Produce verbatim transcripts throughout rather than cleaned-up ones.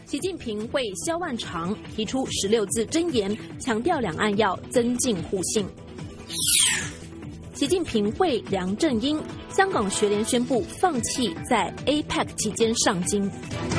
习近平会萧万长提出十六字真言，强调两岸要增进互信。习近平会梁振英，香港学联宣布放弃在 A P E C 期间上京。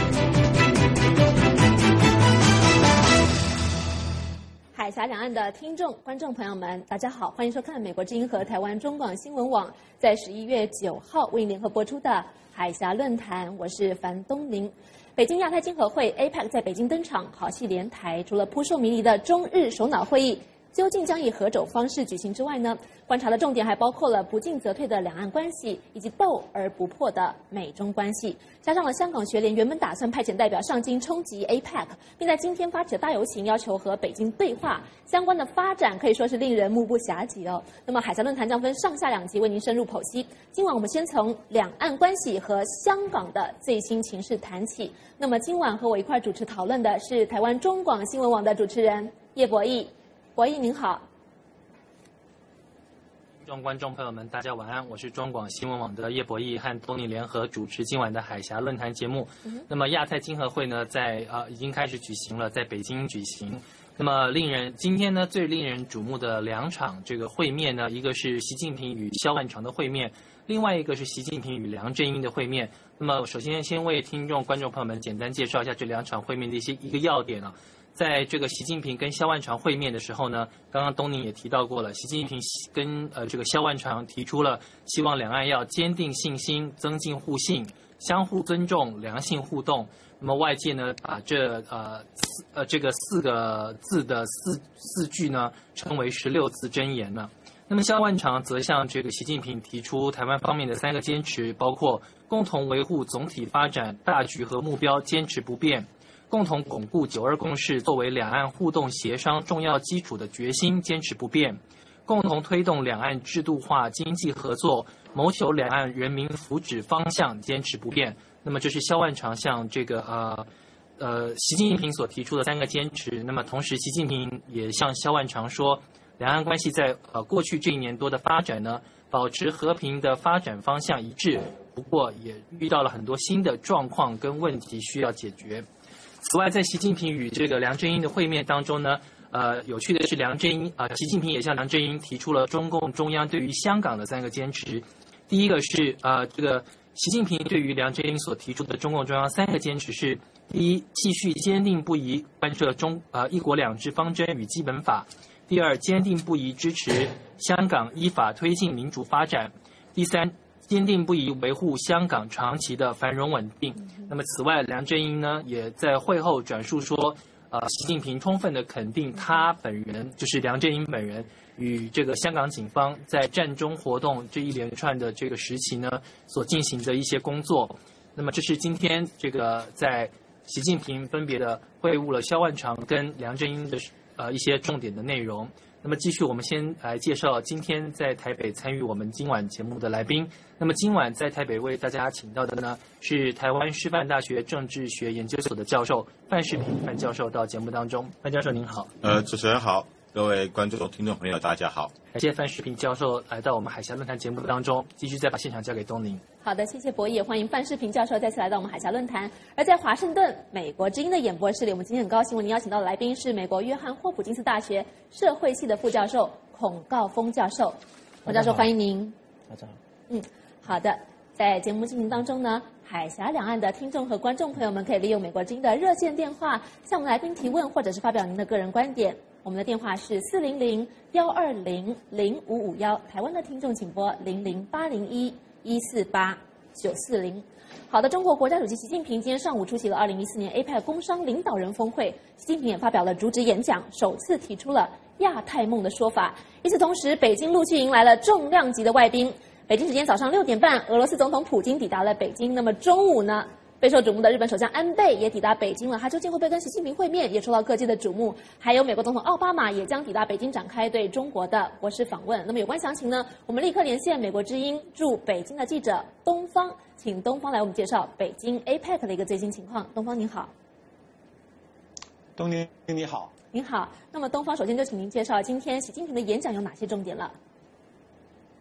海峡两岸的听众、观众朋友们，大家好，欢迎收看美国之音和台湾中广新闻网在十一月九号为您联合播出的海峡论坛，我是樊东林。北京亚太经合会 A P E C 在北京登场，好戏连台。除了扑朔迷离的中日首脑会议究竟将以何种方式举行之外呢，观察的重点还包括了不进则退的两岸关系，以及斗而不破的美中关系，加上了香港学联原本打算派遣代表上京冲击 A P E C， 并在今天发起的大游行，要求和北京对话，相关的发展可以说是令人目不暇接哦。那么海峡论坛将分上下两集为您深入剖析。今晚我们先从两岸关系和香港的最新情势谈起。那么今晚和我一块主持讨论的是台湾中广新闻网的主持人叶博弈。博弈您好。 听众观众朋友们，大家晚安，我是中广新闻网的叶博弈，和东尼联合主持今晚的海峡论坛节目。嗯、那么亚太经合会呢，在呃已经开始举行了，在北京举行。那么令人今天呢最令人瞩目的两场这个会面呢，一个是习近平与萧万长的会面，另外一个是习近平与梁振英的会面。那么首先先为听众观众朋友们简单介绍一下这两场会面的一些一个要点啊。在这个习近平跟萧万长会面的时候呢，刚刚东宁也提到过了，习近平跟呃这个萧万长提出了希望两岸要坚定信心、增进互信、相互尊重、良性互动。那么外界呢把这呃四呃这个四个字的四四句呢称为十六字真言呢。那么萧万长则向这个习近平提出台湾方面的三个坚持，包括共同维护总体发展大局和目标坚持不变，共同巩固九二共识作为两岸互动协商重要基础的决心坚持不变，共同推动两岸制度化经济合作，谋求两岸人民福祉方向坚持不变。那么这是萧万长向这个呃呃习近平所提出的三个坚持。那么同时习近平也向萧万长说，两岸关系在呃过去这一年多的发展呢，保持和平的发展方向一致，不过也遇到了很多新的状况跟问题需要解决。此外，在习近平与这个梁振英的会面当中呢，呃，有趣的是梁振英啊、呃，习近平也向梁振英提出了中共中央对于香港的三个坚持。第一个是呃，这个习近平对于梁振英所提出的中共中央三个坚持是：第一，继续坚定不移贯彻中呃一国两制方针与基本法；第二，坚定不移支持香港依法推进民主发展；第三，坚定不移维护香港长期的繁荣稳定。那么，此外，梁振英呢也在会后转述说，呃，习近平充分的肯定他本人，就是梁振英本人与这个香港警方在战中活动这一连串的这个时期呢所进行的一些工作。那么，这是今天这个在习近平分别的会晤了萧万长跟梁振英的呃一些重点的内容。那么继续，我们先来介绍今天在台北参与我们今晚节目的来宾。那么今晚在台北为大家请到的呢是台湾师范大学政治学研究所的教授范世平范教授到节目当中。范教授您好。 呃，主持人好，各位观众、听众朋友，大家好。 感谢范世平教授来到我们海峡论坛节目当中，继续再把现场交给东宁。 好的，谢谢博弈，也欢迎范世平教授再次来到我们海峡论坛。而在华盛顿美国之音的演播室里，我们今天很高兴为您邀请到的来宾是美国约翰霍普金斯大学社会系的副教授孔诰峰教授。孔教授，欢迎您。 大家好。 嗯，好的。在节目进行当中呢，海峡两岸的听众和观众朋友们可以利用美国之音的热线电话向我们来宾提问，或者是发表您的个人观点。我们的电话是四零零幺二零零五五幺，台湾的听众请拨零零八零一一四八九四零。好的，中国国家主席习近平今天上午出席了二零一四年 A P E C 工商领导人峰会，习近平也发表了主旨演讲，首次提出了亚太梦的说法。与此同时，北京陆续迎来了重量级的外宾。北京时间早上六点半，俄罗斯总统普京抵达了北京。那么中午呢，备受瞩目的日本首相安倍也抵达北京了。他究竟会不会跟习近平会面，也受到各界的瞩目。还有美国总统奥巴马也将抵达北京，展开对中国的国事访问。那么有关详情呢，我们立刻连线美国之音驻北京的记者东方，请东方来我们介绍北京 A P E C 的一个最新情况。东方您好。 东宁你好。 您好。那么东方首先就请您介绍今天习近平的演讲有哪些重点了。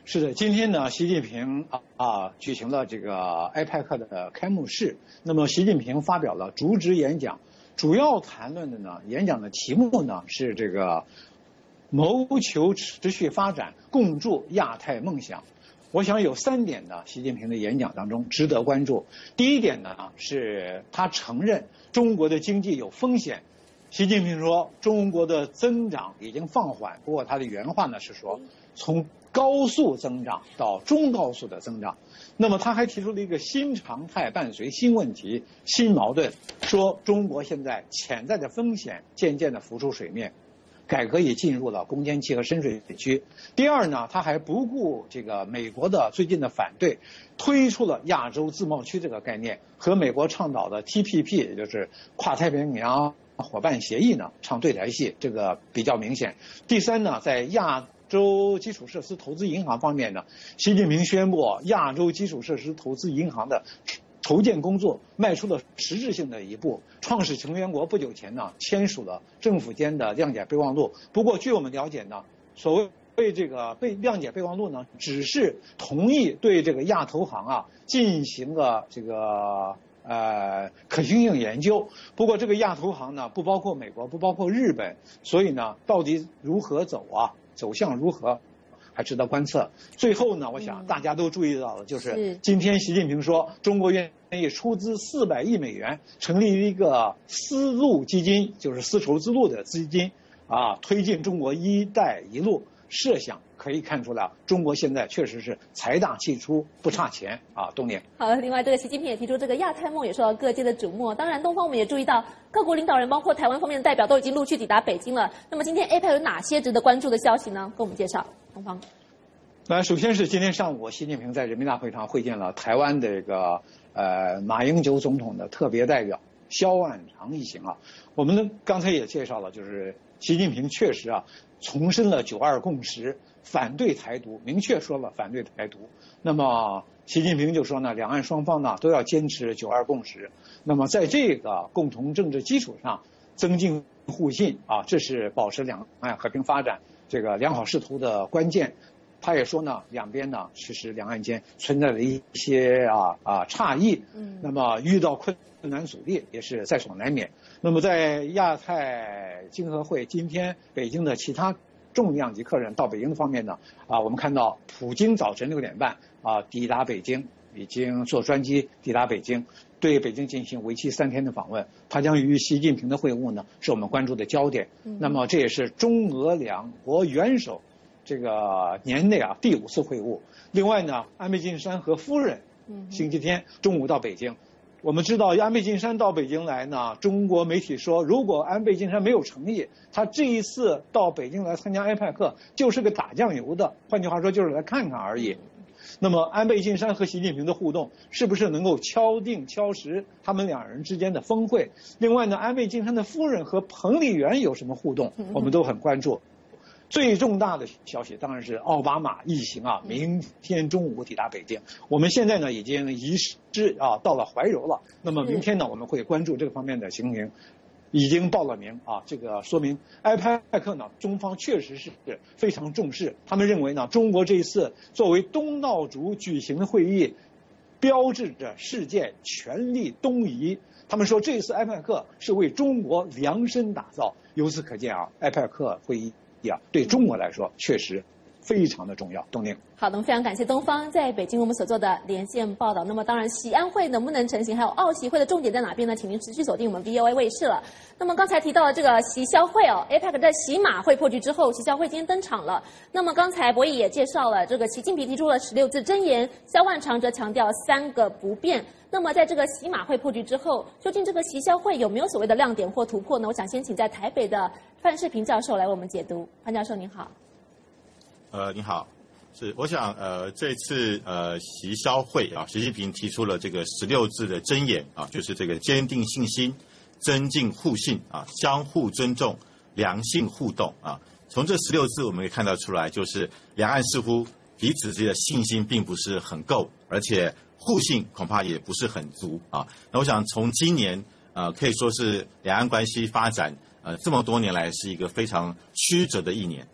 是的，今天呢，习近平啊啊举行了这个 A P E C 的开幕式。那么，习近平发表了主旨演讲，主要谈论的呢，演讲的题目呢是这个谋求持续发展，共筑亚太梦想。我想有三点呢，习近平的演讲当中值得关注。第一点呢，是他承认中国的经济有风险。习近平说，中国的增长已经放缓，不过他的原话呢是说，从高速增长到中高速的增长。那么他还提出了一个新常态伴随新问题、新矛盾，说中国现在潜在的风险渐渐的浮出水面，改革也进入了攻坚期和深水区。第二呢，他还不顾这个美国的最近的反对，推出了亚洲自贸区这个概念，和美国倡导的 T P P， 也就是跨太平洋伙伴协议呢唱对台戏，这个比较明显。第三呢，在亚洲基础设施投资银行方面呢，习近平宣布亚洲基础设施投资银行的筹建工作迈出了实质性的一步。创始成员国不久前呢签署了政府间的谅解备忘录。不过据我们了解呢，所谓这个被谅解备忘录呢，只是同意对这个亚投行啊进行了这个呃可行性研究。不过这个亚投行呢不包括美国，不包括日本，所以呢到底如何走啊？走向如何，还值得观测。最后呢，我想大家都注意到了，就是今天习近平说，中国愿意出资四百亿美元，成立一个丝路基金，就是丝绸之路的资金啊，推进中国“一带一路”设想。可以看出来，中国现在确实是财大气粗，不差钱啊。东年好，另外这个习近平也提出这个亚太梦，也受到各界的瞩目。当然，东方我们也注意到，各国领导人包括台湾方面的代表都已经陆续抵达北京了。那么今天 A P E C 有哪些值得关注的消息呢？跟我们介绍，东方。 那首先是今天上午，习近平在人民大会堂会见了台湾的这个呃马英九总统的特别代表萧万长一行啊。我们呢刚才也介绍了，就是习近平确实啊重申了九二共识。反对台独，明确说了反对台独。那么习近平就说呢，两岸双方呢都要坚持九二共识。那么在这个共同政治基础上增进互信啊，这是保持两岸和平发展这个良好势头的关键。他也说呢，两边呢其实两岸间存在了一些啊啊差异，嗯，那么遇到困难阻力也是在所难免。那么在亚太经合会今天北京的其他重量级客人到北京的方面呢，啊，我们看到普京早晨六点半啊抵达北京，已经坐专机抵达北京，对北京进行为期三天的访问。他将与习近平的会晤呢，是我们关注的焦点。嗯、那么这也是中俄两国元首这个年内啊第五次会晤。另外呢，安倍晋三和夫人星期天中午到北京。我们知道安倍晋三到北京来呢，中国媒体说，如果安倍晋三没有诚意，他这一次到北京来参加 A P E C 就是个打酱油的，换句话说就是来看看而已。那么安倍晋三和习近平的互动是不是能够敲定敲实他们两人之间的峰会？另外呢，安倍晋三的夫人和彭丽媛有什么互动，我们都很关注。最重大的消息当然是奥巴马一行啊，明天中午抵达北京。我们现在呢已经移师啊到了怀柔了。那么明天呢我们会关注这个方面的情形，已经报了名啊。这个说明 A P E C 呢，中方确实是非常重视。他们认为呢，中国这一次作为东道主举行的会议，标志着世界全力东移。他们说这次 A P E C 是为中国量身打造。由此可见啊 ，A P E C 会议。对中国来说确实非常的重要。东宁， 好的，非常感谢东方在北京我们所做的连线报道。那么当然，喜安会能不能成型，还有澳协会的重点在哪边呢？请您持续锁定我们 V O A 卫视了。那么刚才提到的这个习肖会哦 ，A P E C 在喜马会破局之后，习肖会今天登场了。那么刚才博弈也介绍了，这个习近平提出了十六字真言，萧万长则强调三个不变。那么在这个喜马会破局之后，究竟这个习肖会有没有所谓的亮点或突破呢？我想先请在台北的范世平教授来为我们解读。范教授您好。 呃，你好，是我想呃这次呃习肖会啊，习近平提出了这个十六字的箴言啊，就是这个坚定信心、增进互信啊、相互尊重、良性互动啊。从这十六字我们可以看得出来，就是两岸似乎彼此之间的信心并不是很够，而且互信恐怕也不是很足啊。那我想从今年呃可以说是两岸关系发展呃这么多年来是一个非常曲折的一年啊。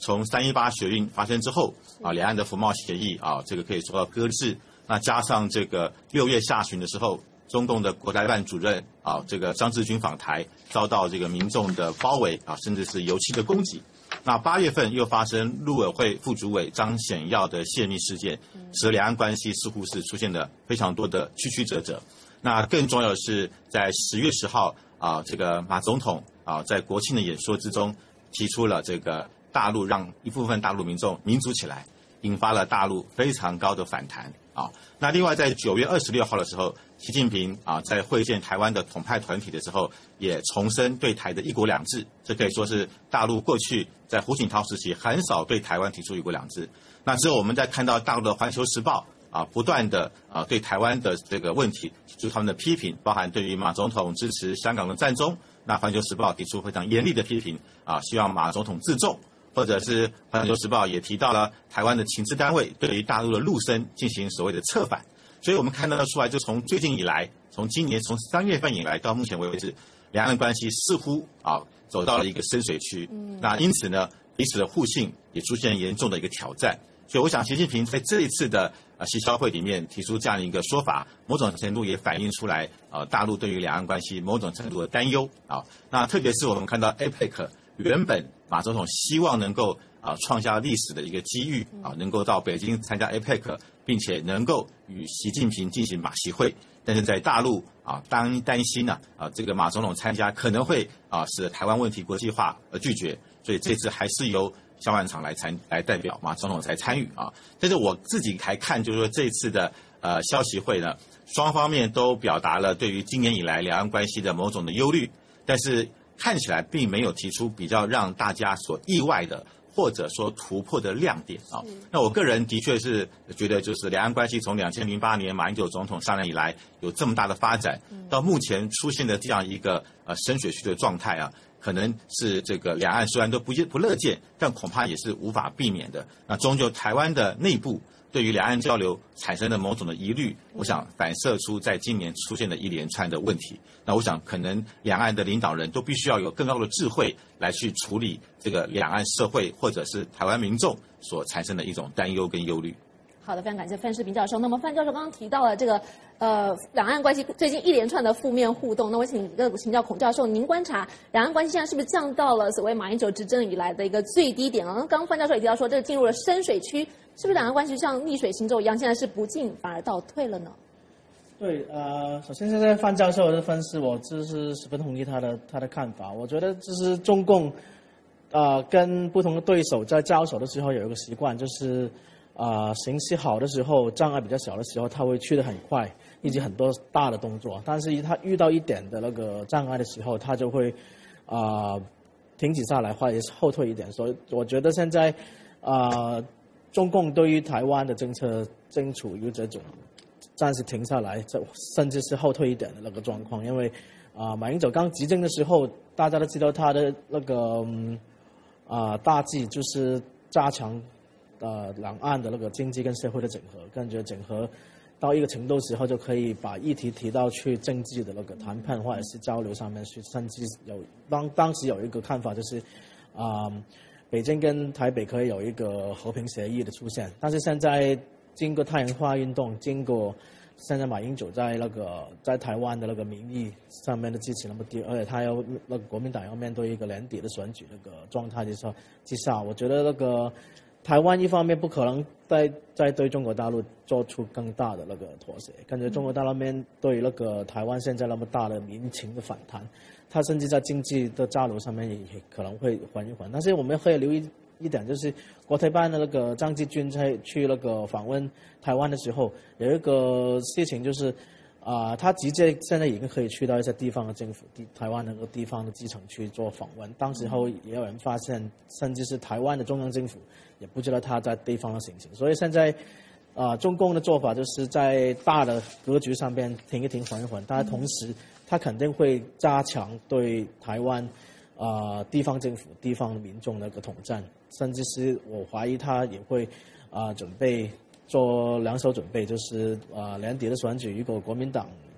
从三一八学运发生之后啊，两岸的服贸协议啊，这个可以说到搁置。那加上这个六月下旬的时候，中共的国台办主任啊，这个张志军访台，遭到这个民众的包围啊，甚至是油漆的攻击。那八月份又发生陆委会副主委张显耀的泄密事件，使两岸关系似乎是出现了非常多的曲曲折折。那更重要的是，在十月十号啊，这个马总统啊，在国庆的演说之中，提出了这个大陆让一部分大陆民众民主起来，引发了大陆非常高的反弹啊。那另外在九月二十六号的时候，习近平啊在会见台湾的统派团体的时候，也重申对台的一国两制，这可以说是大陆过去在胡锦涛时期很少对台湾提出一国两制。那之后我们再看到大陆的《环球时报》啊，不断的啊对台湾的这个问题提出他们的批评，包含对于马总统支持香港的战中，那《环球时报》提出非常严厉的批评啊，希望马总统自重。或者是《环球时报》也提到了台湾的情治单位对于大陆的陆生进行所谓的策反，所以我们看得出来，就从最近以来，从今年从三月份以来到目前为止，两岸关系似乎啊走到了一个深水区。嗯，那因此呢，彼此的互信也出现严重的一个挑战。所以我想，习近平在这一次的呃习肖会里面提出这样一个说法，某种程度也反映出来呃大陆对于两岸关系某种程度的担忧啊。那特别是我们看到 A P E C。原本马总统希望能够啊创下历史的一个机遇啊，能够到北京参加 A P E C， 并且能够与习近平进行马习会，但是在大陆啊担担心呢 啊, 啊这个马总统参加可能会啊使台湾问题国际化而拒绝，所以这次还是由萧万长来参来代表马总统才参与啊。但是我自己还看就是说这次的呃消息会呢，双方面都表达了对于今年以来两岸关系的某种的忧虑，但是看起来并没有提出比较让大家所意外的或者说突破的亮点啊。那我个人的确是觉得，就是两岸关系从两千零八年马英九总统上任以来有这么大的发展，到目前出现的这样一个呃深水区的状态啊，可能是这个两岸虽然都不不乐见，但恐怕也是无法避免的。那终究台湾的内部对于两岸交流产生的某种的疑虑，我想反射出在今年出现的一连串的问题。那我想可能两岸的领导人都必须要有更高的智慧来去处理这个两岸社会或者是台湾民众所产生的一种担忧跟忧虑。 好的，非常感谢范世平教授。那么范教授刚刚提到了这个呃两岸关系最近一连串的负面互动，那我请请教孔教授，您观察两岸关系现在是不是降到了所谓马英九执政以来的一个最低点啊？刚刚范教授也提到说，这个进入了深水区，是不是两岸关系像逆水行舟一样，现在是不进反而倒退了呢？ 对，呃，首先现在范教授的分析，我就是十分同意他的他的看法。我觉得就是中共，呃，跟不同的对手在交手的时候有一个习惯，就是啊，形势好的时候，障碍比较小的时候，他会去得很快，以及很多大的动作。但是他遇到一点的那个障碍的时候，他就会啊、呃、停止下来，或者是后退一点。所以我觉得现在啊、呃，中共对于台湾的政策正处于这种暂时停下来，甚至是后退一点的那个状况。因为啊、呃，马英九刚执政的时候，大家都知道他的那个啊、呃、大计就是加强。呃，两岸的那个经济跟社会的整合，感觉整合到一个程度时候，就可以把议题提到去政治的那个谈判或者是交流上面去，甚至有当当时有一个看法就是，啊、呃，北京跟台北可以有一个和平协议的出现。但是现在经过太阳花运动，经过现在马英九在那个在台湾的那个民意上面的支持那么低，而且他要那个国民党要面对一个年底的选举那个状态之下之下，我觉得那个。台湾一方面不可能再再对中国大陆做出更大的那个妥协，感觉中国大陆面对那个台湾现在那么大的民情的反弹，它甚至在经济的交流上面也可能会缓一缓。但是我们可以留意一点，就是国台办的那个张志军在去那个访问台湾的时候，有一个事情就是。啊、呃，他直接现在已经可以去到一些地方的政府、地台湾那个地方的基层去做访问。当时候也有人发现，甚至是台湾的中央政府也不知道他在地方的行程。所以现在，啊、呃，中共的做法就是在大的格局上边停一停、缓一缓，但同时他肯定会加强对台湾啊、呃、地方政府、地方民众的一个统战，甚至是我怀疑他也会啊、呃、准备。做两手准备，就是啊、呃、年底的选举，如果国民党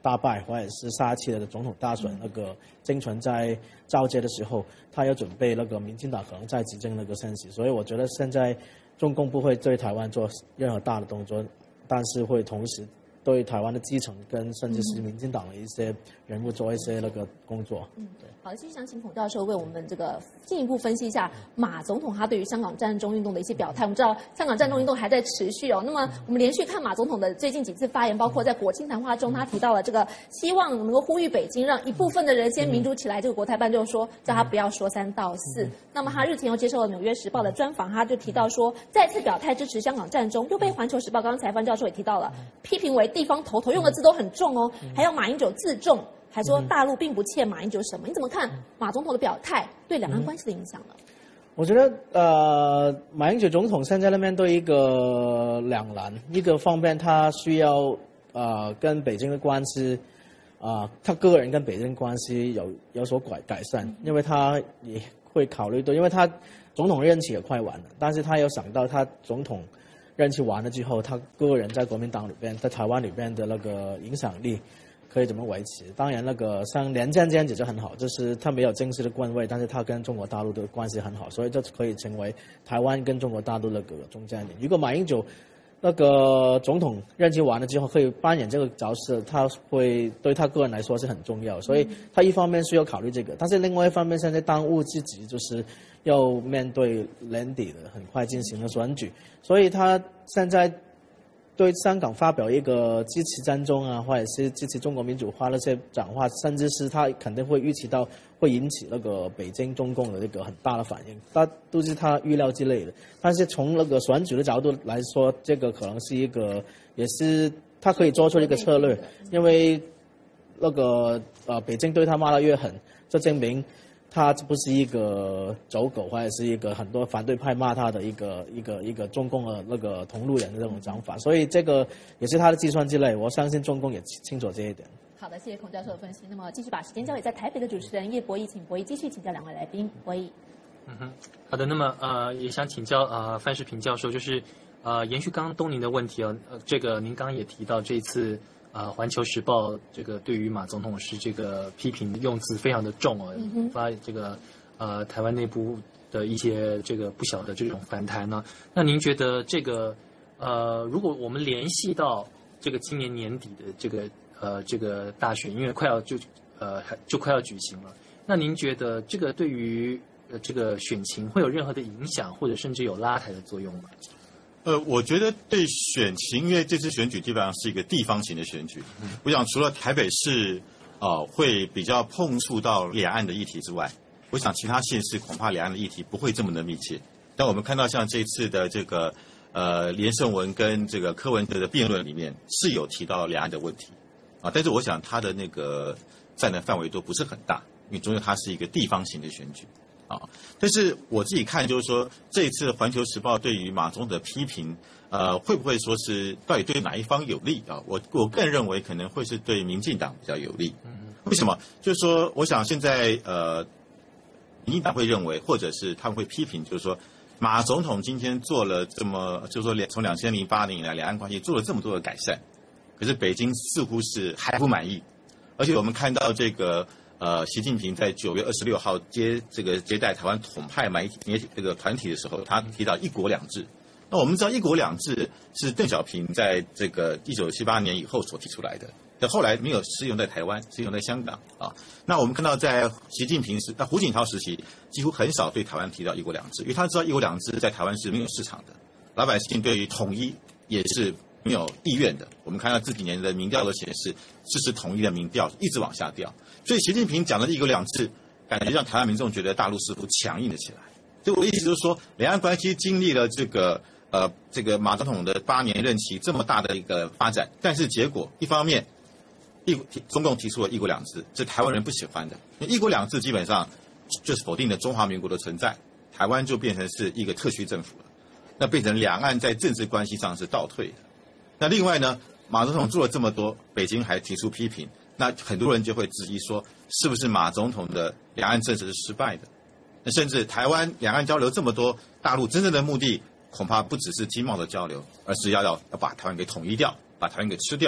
大败，或者是下期的总统大选那个竞选在交接的时候，他要准备那个民进党可能在执政那个升级，所以我觉得现在中共不会对台湾做任何大的动作，但是会同时对台湾的基层跟甚至是民进党的一些人物做一些那个工作。 嗯，对。好，继续想请孔教授为我们这个进一步分析一下马总统他对于香港战中运动的一些表态。我们知道香港战中运动还在持续哦，那么我们连续看马总统的最近几次发言，包括在国庆谈话中，他提到了这个希望能够呼吁北京让一部分的人先民主起来。这个国台办就说叫他不要说三道四。那么他日前又接受了《纽约时报》的专访，他就提到说再次表态支持香港战中，又被《环球时报》刚才范教授也提到了，批评为地方头头，用的字都很重哦，还要马英九自重。还说大陆并不欠马英九什么，你怎么看马总统的表态对两岸关系的影响呢？ 我觉得呃，马英九总统现在呢面对一个两难，一个方面他需要呃跟北京的关系啊、呃，他个人跟北京的关系有有所改改善，因为他也会考虑到，因为他总统任期也快完了，但是他有想到他总统任期完了之后，他个人在国民党里边，在台湾里边的那个影响力可以怎么维持？当然，那个像连战这样子就很好，就是他没有正式的官位，但是他跟中国大陆的关系很好，所以就可以成为台湾跟中国大陆那个中间点。如果马英九那个总统任期完了之后，可以扮演这个角色，他会对他个人来说是很重要，所以他一方面需要考虑这个，但是另外一方面，现在当务之急就是要面对年底的很快进行的选举，所以他现在对香港发表一个支持战中啊，或者是支持中国民主化那些讲话，甚至是他肯定会预期到会引起那个北京中共的那个很大的反应，那都是他预料之内的。但是从那个选举的角度来说，这个可能是一个，也是他可以做出一个策略，因为那个呃北京对他骂得越狠，这证明他不是一个走狗，或者是一个很多反对派骂他的一个一个一个中共的那个同路人的这种讲法，所以这个也是他的计算之内。我相信中共也清楚这一点。 好的，谢谢孔教授的分析。那么继续把时间交给在台北的主持人叶博弈，请博弈继续请教两位来宾。博弈， 嗯哼，好的。那么呃，也想请教呃范世平教授，就是呃延续刚刚东宁的问题哦，呃，这个您刚刚也提到这一次。啊，《环球时报》这个对于马总统是这个批评用词非常的重哦，引发这个呃台湾内部的一些这个不小的这种反弹呢。那您觉得这个呃，如果我们联系到这个今年年底的这个呃这个大选，因为快要就呃就快要举行了，那您觉得这个对于呃这个选情会有任何的影响，或者甚至有拉抬的作用吗？ 呃，我觉得对选情，因为这次选举基本上是一个地方型的选举。嗯、我想除了台北市啊、呃、会比较碰触到两岸的议题之外，我想其他县市恐怕两岸的议题不会这么的密切。但我们看到像这次的这个呃连胜文跟这个柯文哲的辩论里面是有提到两岸的问题啊，但是我想他的那个占的范围都不是很大，因为终究它是一个地方型的选举。啊，但是我自己看就是说，这一次《环球时报》对于马总统的批评，呃，会不会说是到底对哪一方有利啊？我我更认为可能会是对民进党比较有利。为什么？就是说，我想现在呃，民进党会认为，或者是他们会批评，就是说，马总统今天做了这么，就是说，从两千零八年以来，两岸关系做了这么多的改善，可是北京似乎是还不满意，而且我们看到这个。呃，习近平在九月二十六号接这个接待台湾统派媒体媒体这个团体的时候，他提到一国两制。那我们知道一国两制是邓小平在这个一九七八年以后所提出来的，但后来没有适用在台湾，适用在香港啊。那我们看到在习近平时，那胡锦涛时期几乎很少对台湾提到一国两制，因为他知道一国两制在台湾是没有市场的，老百姓对于统一也是没有意愿的。我们看到这几年的民调都显示，支持统一的民调一直往下掉。所以习近平讲的一国两制，感觉让台湾民众觉得大陆似乎强硬了起来。所以我的意思就是说，两岸关系经历了这个呃这个马总统的八年任期这么大的一个发展，但是结果一方面，一中共提出了一国两制，这台湾人不喜欢的。一国两制基本上就是否定了中华民国的存在，台湾就变成是一个特区政府了，那变成两岸在政治关系上是倒退的。那另外呢，马总统做了这么多，北京还提出批评。那很多人就会质疑说，是不是马总统的两岸政策是失败的？那甚至台湾两岸交流这么多，大陆真正的目的恐怕不只是经贸的交流，而是要要要把台湾给统一掉，把台湾给吃掉。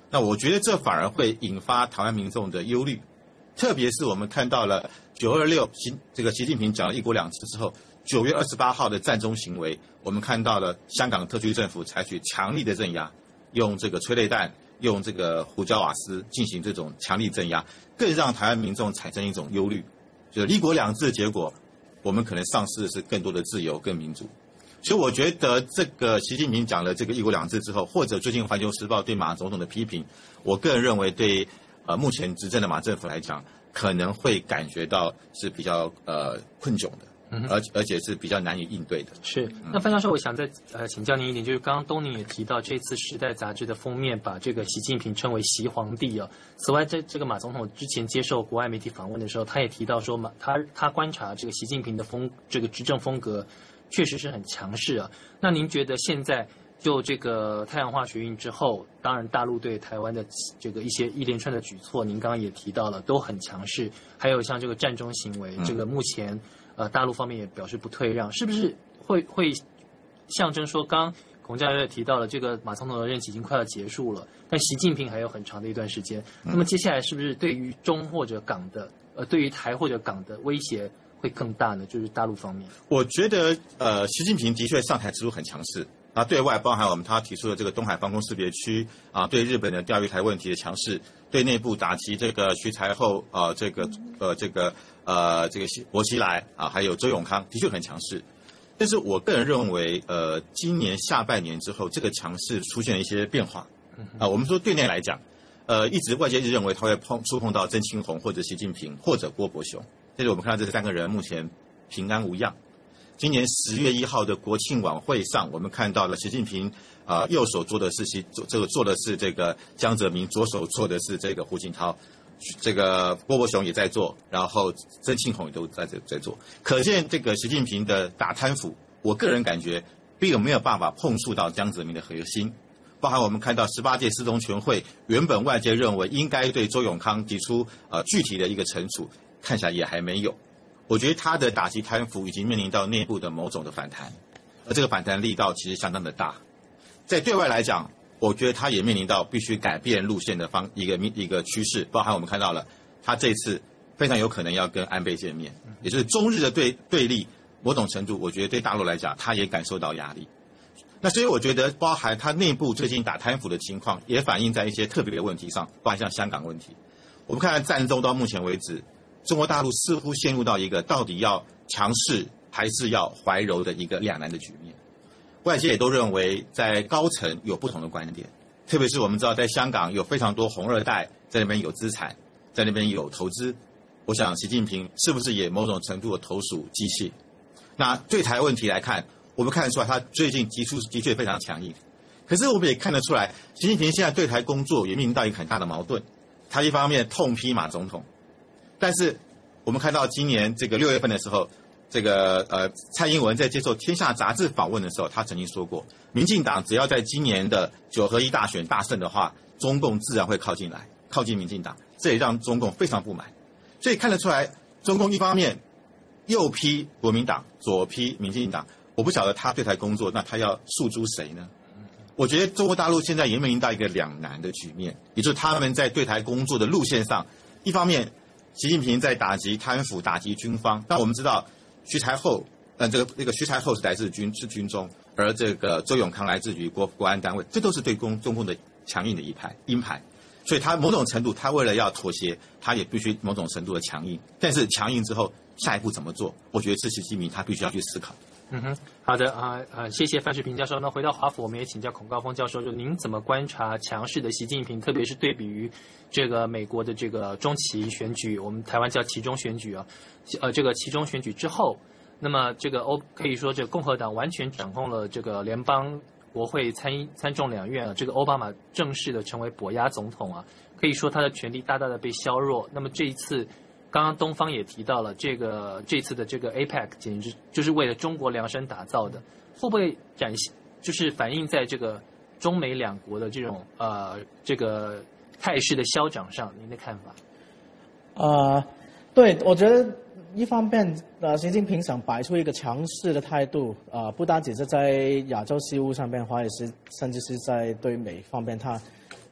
那我觉得这反而会引发台湾民众的忧虑，特别是我们看到了九二六习这个习近平讲了一国两制之后，九月二十八号的战中行为，我们看到了香港特区政府采取强力的镇压，用这个催泪弹，用这个胡椒瓦斯进行这种强力镇压，更让台湾民众产生一种忧虑，就是一国两制的结果，我们可能丧失的是更多的自由跟民主。所以我觉得这个习近平讲了这个一国两制之后，或者最近环球时报对马总统的批评，我个人认为对呃目前执政的马政府来讲，可能会感觉到是比较呃困窘的。而而且是比较难以应对的。 是，那范教授，我想再呃请教您一点，就是刚刚东宁也提到，这次《时代》杂志的封面把这个习近平称为习皇帝啊。此外，在这个马总统之前接受国外媒体访问的时候，他也提到说，马他他观察这个习近平的风这个执政风格确实是很强势啊。那您觉得现在就这个太阳花学运之后，当然大陆对台湾的这个一些一连串的举措，您刚刚也提到了，都很强势，还有像这个战争行为，这个目前。呃，大陆方面也表示不退让，是不是会会象征说，刚孔教授也提到了，这个马总统的任期已经快要结束了，但习近平还有很长的一段时间。那么接下来是不是对于中或者港的，呃，对于台或者港的威胁会更大呢？就是大陆方面， 我觉得，呃，习近平的确上台之路很强势，啊，对外包含我们他提出的这个东海防空识别区啊，对日本的钓鱼台问题的强势，对内部打击这个徐才厚，呃，这个呃这个。呃，这个薄熙来啊，还有周永康的确很强势，但是我个人认为，呃，今年下半年之后，这个强势出现了一些变化。啊，我们说对内来讲，呃，一直外界一直认为他会碰触碰到曾庆红或者习近平或者郭伯雄，但是我们看到这三个人目前平安无恙。今年十月一号的国庆晚会上，我们看到了习近平啊、呃、右手做的是习这个做的是这个江泽民，左手做的是这个胡锦涛。这个郭伯雄也在做，然后曾庆红也都在在做，可见这个习近平的打贪腐，我个人感觉并没有办法碰触到江泽民的核心，包含我们看到十八届四中全会，原本外界认为应该对周永康提出呃具体的一个惩处，看起来也还没有。我觉得他的打击贪腐已经面临到内部的某种的反弹，而这个反弹力道其实相当的大，在对外来讲。我觉得他也面临到必须改变路线的方一个一个趋势，包含我们看到了他这次非常有可能要跟安倍见面，也就是中日的对对立，某种程度我觉得对大陆来讲，他也感受到压力。那所以我觉得，包含他内部最近打贪腐的情况，也反映在一些特别的问题上，包含像香港问题。我们看看战争到目前为止，中国大陆似乎陷入到一个到底要强势还是要怀柔的一个两难的局面。外界也都认为，在高层有不同的观点，特别是我们知道，在香港有非常多红二代在那边有资产，在那边有投资。我想，习近平是不是也某种程度的投鼠忌器？那对台问题来看，我们看得出来，他最近提出的确非常强硬。可是我们也看得出来，习近平现在对台工作也面临到一个很大的矛盾。他一方面痛批马总统，但是我们看到今年这个六月份的时候。这个呃，蔡英文在接受《天下》杂志访问的时候，他曾经说过，民进党只要在今年的九合一大选大胜的话，中共自然会靠近来，靠近民进党，这也让中共非常不满。所以看得出来，中共一方面右批国民党，左批民进党，我不晓得他对台工作，那他要诉诸谁呢？我觉得中国大陆现在也面临到一个两难的局面，也就是他们在对台工作的路线上，一方面习近平在打击贪腐、打击军方，但我们知道。徐才厚，呃，这个那个徐才厚是来自军是军中，而这个周永康来自于国国安单位，这都是对中中共的强硬的一派鹰派，所以他某种程度，他为了要妥协，他也必须某种程度的强硬。但是强硬之后，下一步怎么做？我觉得是习近平他必须要去思考。 嗯哼，好的啊啊，谢谢范世平教授。那回到华府，我们也请教孔高峰教授，就您怎么观察强势的习近平，特别是对比于这个美国的这个中期选举，我们台湾叫期中选举啊，呃，这个期中选举之后，那么这个欧可以说这个共和党完全掌控了这个联邦国会参参众两院啊，这个奥巴马正式的成为跛鸭总统啊，可以说他的权力大大的被削弱。那么这一次。刚刚东方也提到了这个这次的这个 A P E C 简直就是为了中国量身打造的，会不会展现就是反映在这个中美两国的这种呃这个态势的消长上？您的看法？ 呃，对，我觉得一方面呃，习近平想摆出一个强势的态度，呃，不单只是在亚洲事务上面，或者是甚至是在对美方面，他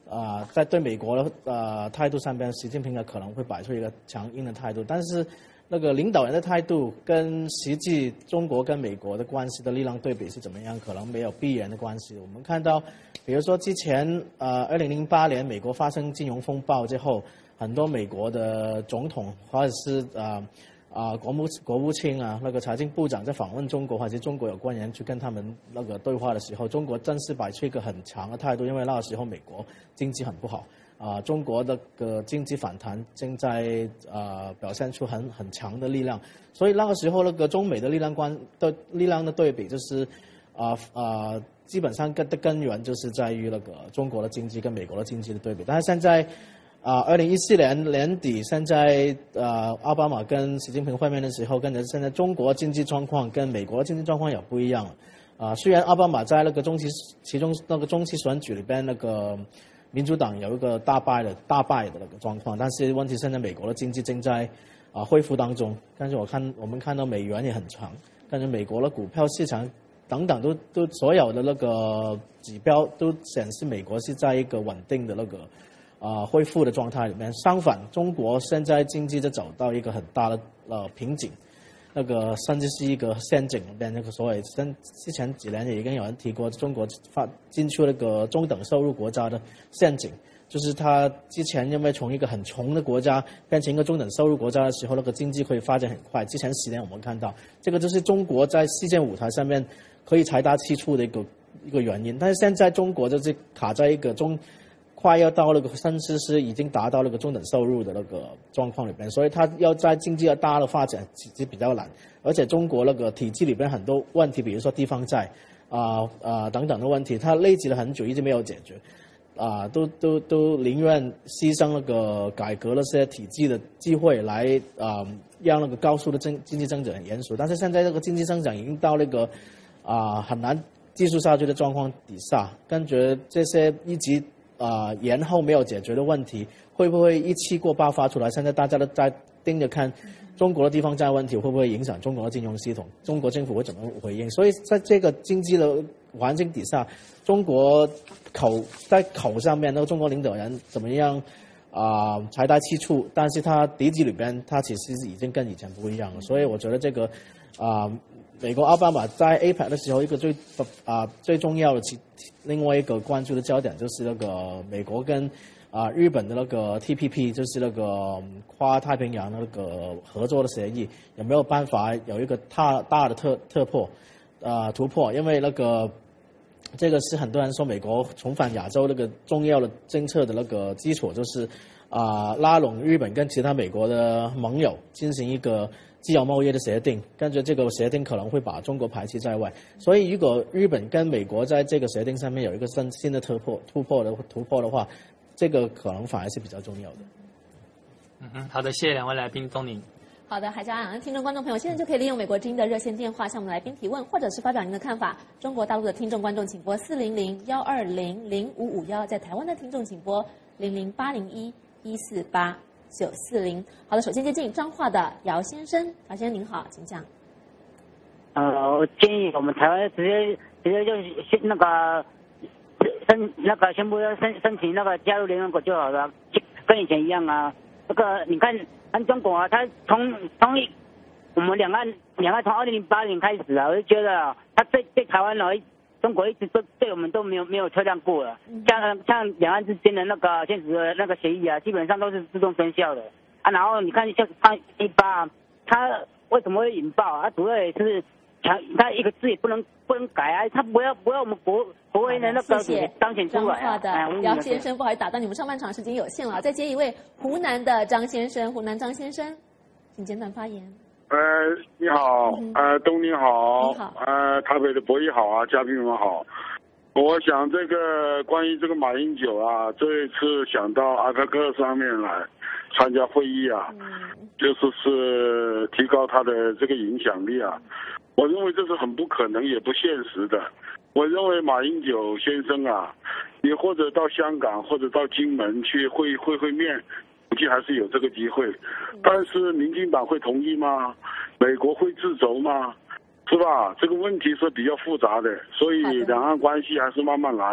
啊、呃，在对美国的呃态度上边，习近平呢可能会摆出一个强硬的态度，但是那个领导人的态度跟实际中国跟美国的关系的力量对比是怎么样，可能没有必然的关系。我们看到，比如说之前呃二零零八年美国发生金融风暴之后，很多美国的总统或者是呃。啊，国务国务卿啊，那个财经部长在访问中国，或者中国有官员去跟他们那个对话的时候，中国正是摆出一个很强的态度，因为那个时候美国经济很不好，啊、呃，中国的个经济反弹正在呃表现出很很强的力量，所以那个时候那个中美的力量关的力量的对比就是，啊、呃、啊、呃，基本上根的根源就是在于那个中国的经济跟美国的经济的对比，但是现在。啊，二零一四年年底，现在呃，奥巴马跟习近平会面的时候，跟着现在中国经济状况跟美国的经济状况也不一样了。啊，虽然奥巴马在那个中期其中那个中期选举里边，那个民主党有一个大败的大败的那个状况，但是问题现在美国的经济正在啊恢复当中。但是我看我们看到美元也很强，感觉美国的股票市场等等都都所有的那个指标都显示美国是在一个稳定的那个。啊、呃，恢复的状态里面，相反，中国现在经济就走到一个很大的呃瓶颈，那个甚至是一个陷阱里面。那个所谓，跟之前几年也已经有人提过，中国发进出那个中等收入国家的陷阱，就是它之前因为从一个很穷的国家变成一个中等收入国家的时候，那个经济会发展很快。之前十年我们看到，这个就是中国在世界舞台上面可以财大气粗的一个一个原因。但是现在中国就是卡在一个中。快要到那个甚至是已经达到那个中等收入的那个状况里边，所以它要在经济要大的发展其实比较难，而且中国那个体制里边很多问题，比如说地方债啊啊、呃、等等的问题，它累积了很久一直没有解决，啊、呃、都都都宁愿牺牲那个改革那些体制的机会来啊、呃、让那个高速的增经济增长延续，但是现在这个经济增长已经到那个啊、呃、很难技术下去的状况底下，感觉这些一直。啊、呃，延后没有解决的问题，会不会一气过爆发出来？现在大家都在盯着看，中国的地方债问题会不会影响中国的金融系统？中国政府会怎么回应？所以在这个经济的环境底下，中国口在口上面，那个中国领导人怎么样啊、呃、财大气粗，但是他底子里边，他其实已经跟以前不一样了。所以我觉得这个啊。呃美国奥巴马在 A P E C 的时候，一个最啊、呃、最重要的其另外一个关注的焦点就是那个美国跟啊、呃、日本的那个 T P P， 就是那个跨太平洋的那个合作的协议，有没有办法有一个大大的特突破啊、呃、突破？因为那个这个是很多人说美国重返亚洲那个重要的政策的那个基础，就是啊、呃、拉拢日本跟其他美国的盟友进行一个。自由贸易的协定，感觉这个协定可能会把中国排斥在外，所以如果日本跟美国在这个协定上面有一个新新的突破突破的突破的话，这个可能反而是比较重要的。 嗯哼，好的，谢谢两位来宾，东宁。 好的，海峡两岸听众观众朋友，现在就可以利用美国之音的热线电话向我们来宾提问，或者是发表您的看法。中国大陆的听众观众请拨四零零幺二零零五五幺，在台湾的听众请拨零零八零一一四八。九四零，好的，首先接近彰化的姚先生，姚先生您好，请讲。 呃，我建议我们台湾直接直接就先那个申那个宣布要申申请那个加入联合国就好了，跟以前一样啊。那个你看，按中国啊，他从从我们两岸两岸从二零零八年开始啊，我就觉得他对对台湾来。中国一直都对我们都没有没有车辆过了，像像两岸之间的那个现实的那个协议啊，基本上都是自动生效的啊。然后你看像像一八，它为什么会引爆啊？主要也是强，它一个字也不能不能改啊，它不要不要我们国国威的那个彰显出来啊。 的姚先生，不好意思打断你们上半场时间有限了，再接一位湖南的张先生，湖南张先生，请简短发言。 呃，你好，呃，东宁好， 你好， 呃，台北的博弈好啊，嘉宾们好。我想这个关于这个马英九啊，这一次想到阿克克上面来参加会议啊，嗯、就是是提高他的这个影响力啊。我认为这是很不可能也不现实的。我认为马英九先生啊，你或者到香港或者到金门去会会会面。估计还是有这个机会，但是民进党会同意吗？美国会自轴吗？是吧？这个问题是比较复杂的，所以两岸关系还是慢慢来。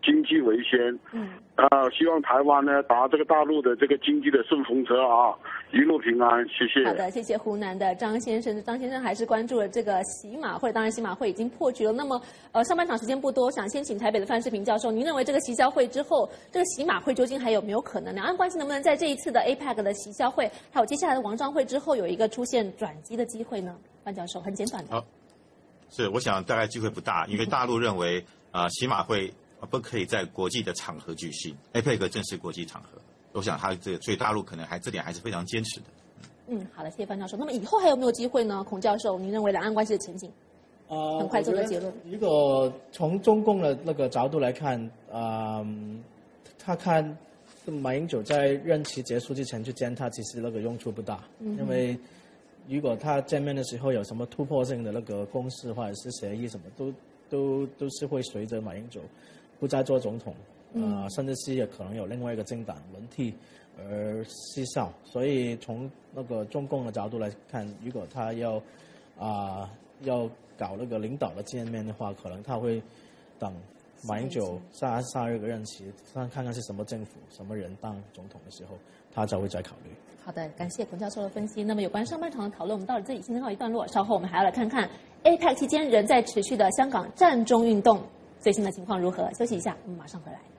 经济为先。 嗯。 啊、呃，希望台湾呢打这个大陆的这个经济的顺风车啊，一路平安，谢谢。 好的，谢谢湖南的张先生。张先生还是关注了这个喜马会，当然喜马会已经破局了。那么，呃，上半场时间不多，想先请台北的范世平教授，您认为这个习交会之后，这个喜马会究竟还有没有可能？两岸关系能不能在这一次的 A P E C 的习交会，还有接下来的王章会之后，有一个出现转机的机会呢？范教授，很简短的。 好，是，我想大概机会不大，因为大陆认为啊、呃，喜马会不可以在国际的场合举行 ，A P E C 正是国际场合。我想他这个，所以大陆可能还这点还是非常坚持的。 嗯，好的，谢谢范教授。那么以后还有没有机会呢？孔教授，您认为两岸关系的前景？ 呃， 很快做个结论。 如果从中共的那个角度来看，啊、呃，他看马英九在任期结束之前去见他，其实那个用处不大，嗯、因为如果他见面的时候有什么突破性的那个公示或者是协议，什么都都都是会随着马英九不再做总统，啊、呃，甚至是也可能有另外一个政党轮替而失效。所以从那个中共的角度来看，如果他要啊、呃、要搞那个领导的见面的话，可能他会等马英九下下一个任期，看看看是什么政府、什么人当总统的时候，他才会再考虑。 好的，感谢孔教授的分析。那么有关上半场的讨论，我们到了这里先告一段落。稍后我们还要来看看 A P E C 期间仍在持续的香港战中运动最新的情况如何。休息一下，我们马上回来。